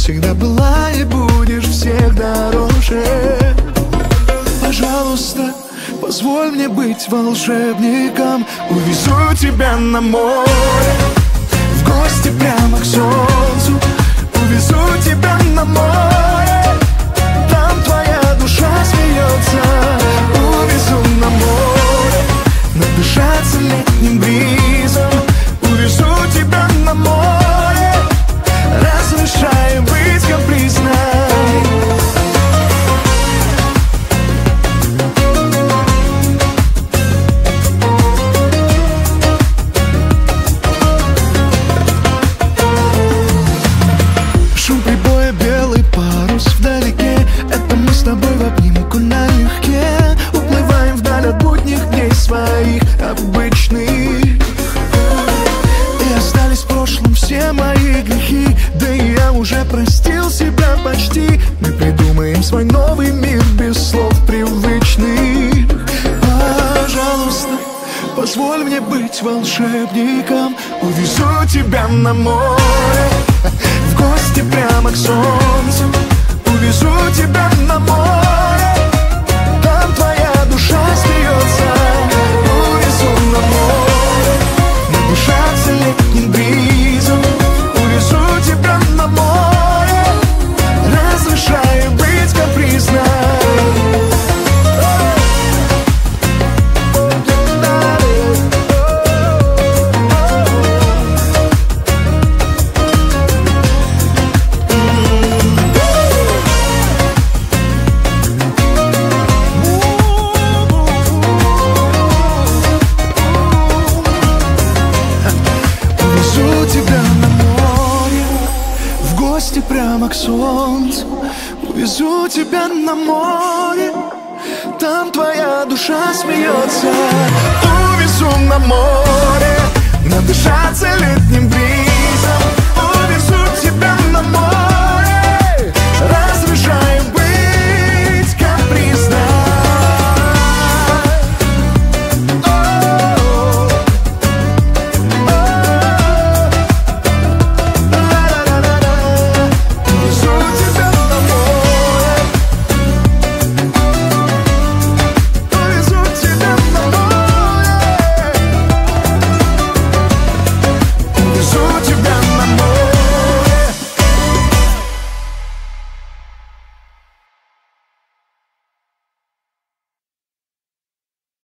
всегда была и будешь всех дороже. Пожалуйста, позволь мне быть волшебником. Увезу тебя на море, в гости прямо к солнцу. Увезу тебя на море, там твоя душа смеется. Увезу на море, надышаться летним бризом. Увезу тебя на море, разрешаю быть капризной. Шум прибоя, белый парус вдалеке. Это мы с тобой в обнимку налегке. Уплываем вдаль от будних дней своих обычных. И остались в прошлом все мои грехи. Да и я уже простил себя почти. Мы придумаем свой новый мир без слов привычных. Пожалуйста, позволь мне быть волшебником. Увезу тебя на море, в гости прямо к солнцу. Увезу тебя на море, там твоя душа смеется. Увезу на море, надышаться летним бризом. Увезу тебя на море, разрешаю быть капризной. Прямо к солнцу. Увезу тебя на море, там твоя душа смеется. Увезу на море, надышаться летним бризом.